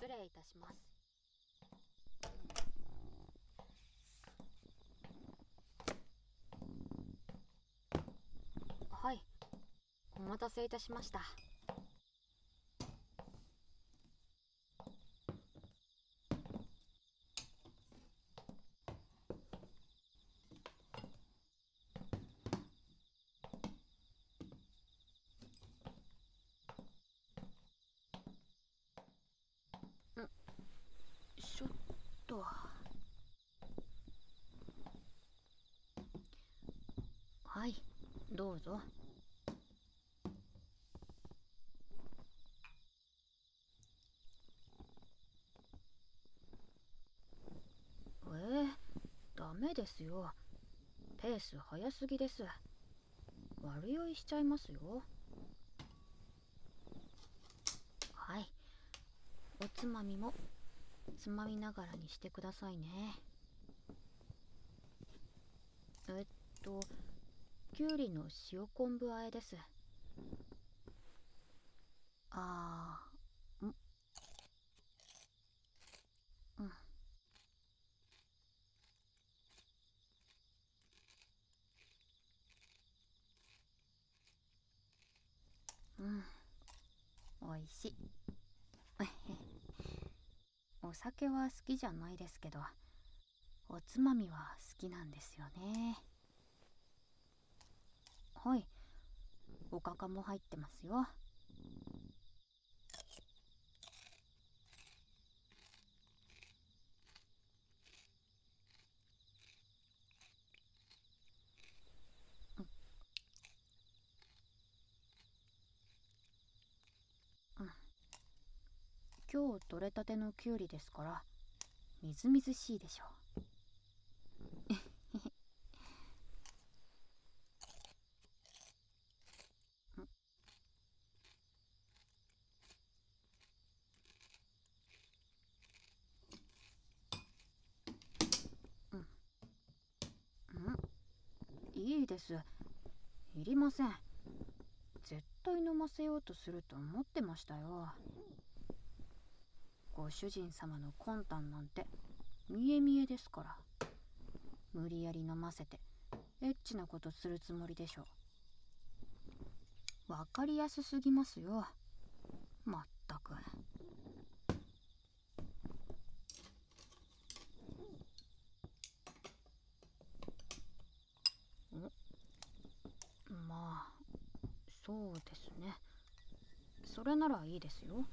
失礼いたします。はい、お待たせいたしました。ちょっと。はい、どうぞ。ダメですよ。ペース早すぎです。悪酔いしちゃいますよ。はい、おつまみもつまみながらにしてくださいね。きゅうりの塩昆布和えです。あー、うん。おいしい。お酒は好きじゃないですけど、おつまみは好きなんですよね。はい、おかかも入ってますよ。今日取れたてのきゅうりですから、みずみずしいでしょう。いいです。いりません。絶対飲ませようとすると思ってましたよ。ご主人様の魂胆なんて見え見えですから。無理やり飲ませてエッチなことするつもりでしょ。わかりやすすぎますよ。まったく。まあそうですね。それならいいですよ。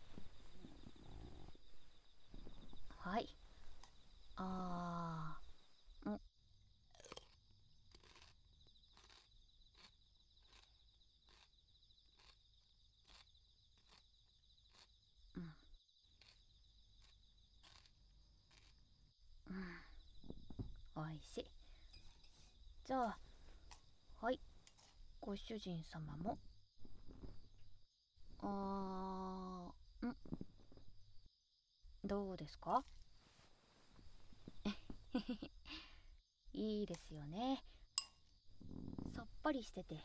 はい。あー、おいしい。じゃあ、はい、ご主人様も。あどうですか？いいですよね。さっぱりしてて。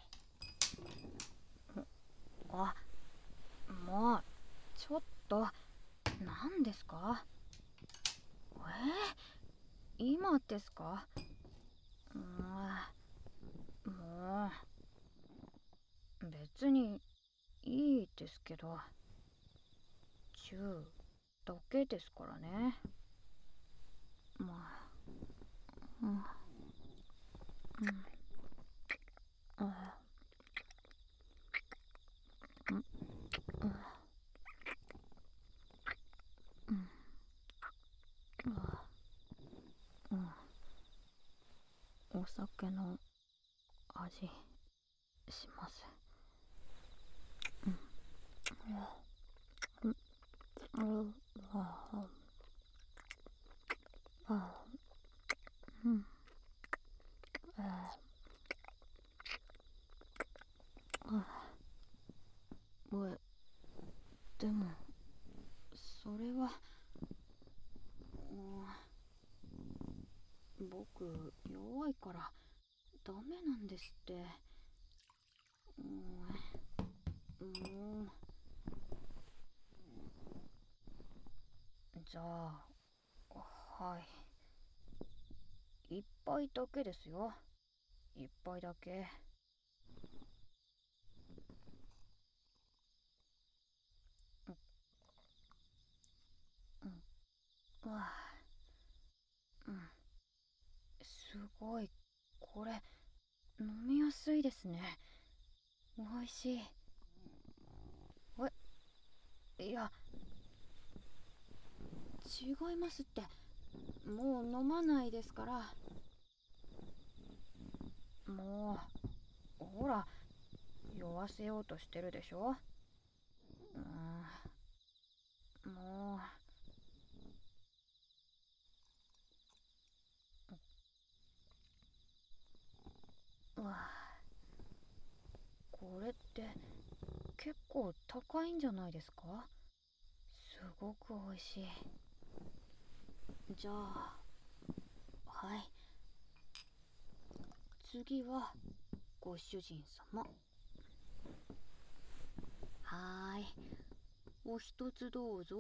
あ、もうちょっと、何ですか？今ですか？もう別にいいですけど、チューだけですからね。まあ、お酒の味します。でもそれは、僕弱いからダメなんですって。もうじゃあ、はい。一杯だけですよ。一杯だけ。うん、うわ、うん。すごい。これ、飲みやすいですね。おいしい。いや、違いますって。もう飲まないですから。もう、ほら、酔わせようとしてるでしょ。もう、これって結構高いんじゃないですか？すごく美味しい。じゃあ、はい。次は、ご主人様。はーい。お一つどうぞ。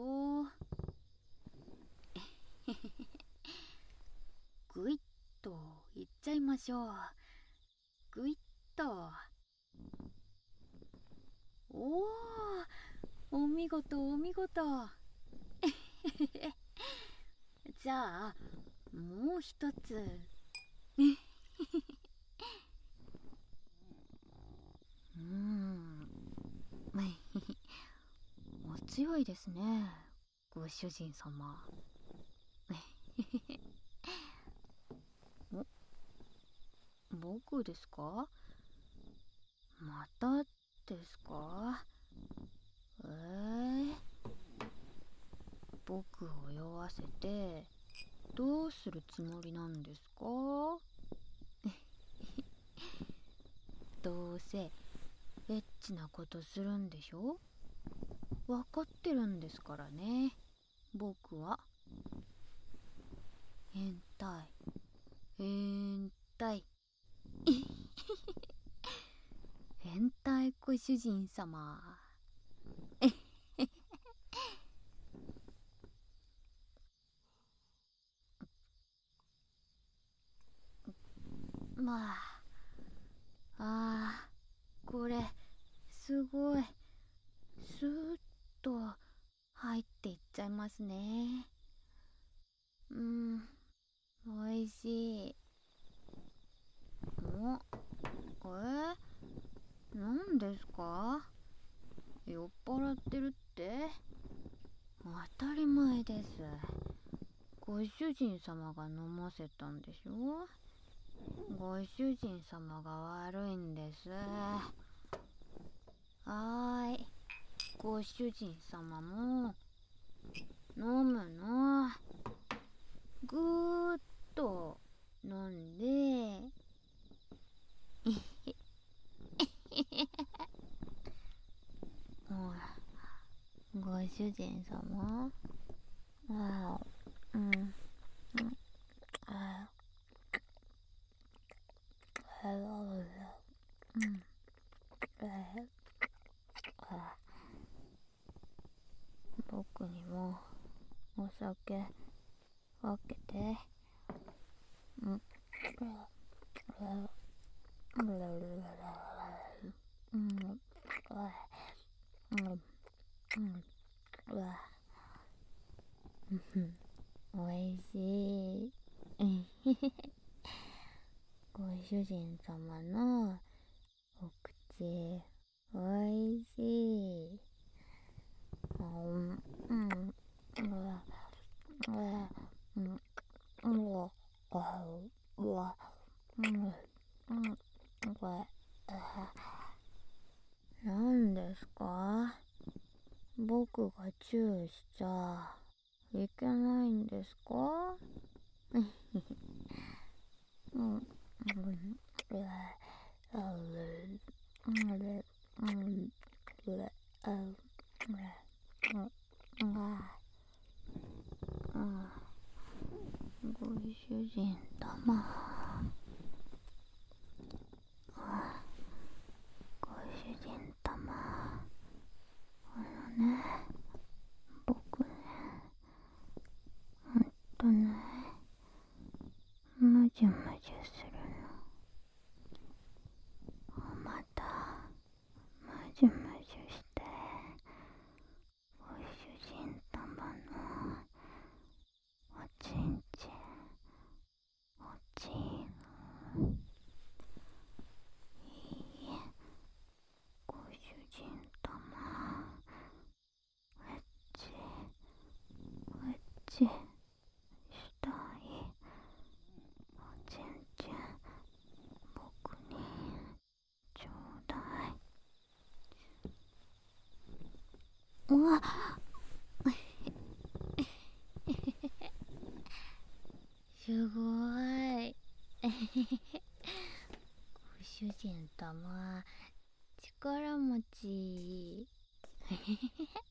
ぐいっといっちゃいましょう。ぐいっと。おー、お見事お見事。じゃあ、もう一つ。お強いですね、ご主人様。お、僕ですか？またですか？僕を酔わせてどうするつもりなんですか？どうせエッチなことするんでしょ？わかってるんですからね、僕は。変態、変態。変態ご主人様。まあ、これすごいスーッと入っていっちゃいますね。うん、おいしい。なんですか？酔っ払ってるって？当たり前です。ご主人様が飲ませたんでしょ？ご主人様が悪いんです。はーい。ご主人様も飲むの。ぐーっと飲んで。ご主人様、うん、僕にもお酒分けて。うん、おいしい。ご主人様のお口、おいしい。何ですか？僕がチューしちゃいけないんですか？ご主人様。ご主人様。ね、僕ね、 チしたい。おちんちん僕にちょうだい。うわっすごいご主人様力持ち